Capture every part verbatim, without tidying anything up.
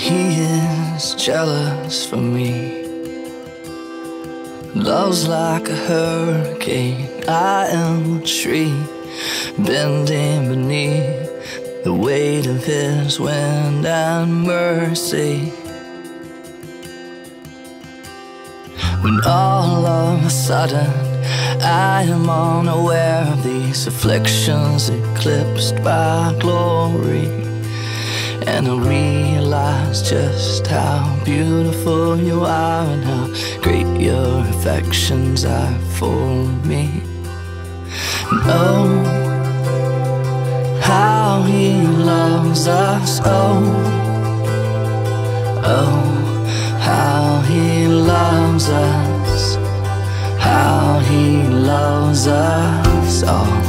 He is jealous for me. Love's like a hurricane. I am a tree bending beneath the weight of his wind and mercy. When all of a sudden I am unaware of these afflictions eclipsed by glory, and I realize just how beautiful you are and how great your affections are for me. And oh, how he loves us, oh, oh, how he loves us, how he loves us all.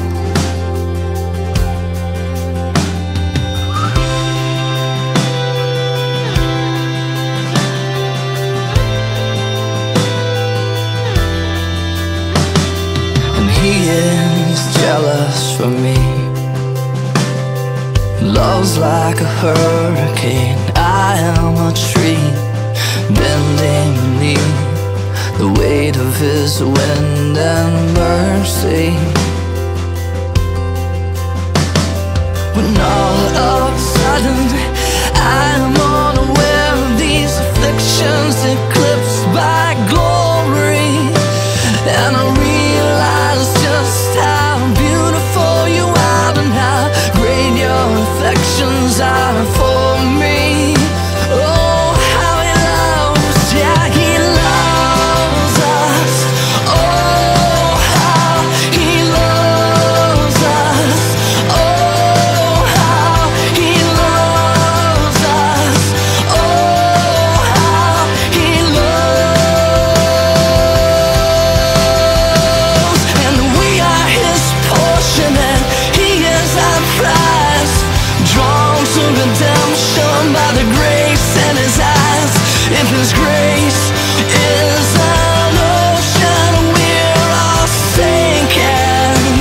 He is jealous for me. Love's like a hurricane. I am a tree bending beneath the weight of his wind and mercy. When all of a sudden I am unaware of these afflictions eclipsed by glory, and I realize just how beautiful you are and how great your affections are for me. Oh, how he loves, yeah, he loves us. Oh, how he loves us. Oh, how he loves us. Oh, how he loves. And we are his portion, and he is our prize, drawn to redemption by the grace in his eyes. If his grace is an ocean, we're all sinking,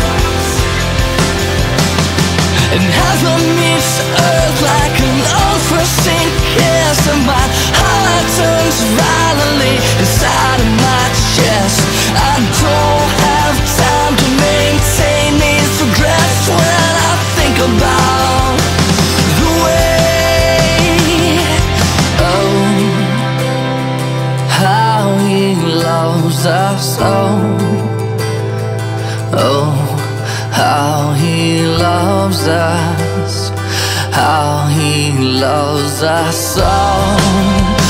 and heaven meets earth like an unforeseen kiss, and my heart turns violently inside of my chest. I don't have time to maintain these regrets when I think about the way, oh, how he loves us, oh, oh, how he loves us, how he loves us, oh.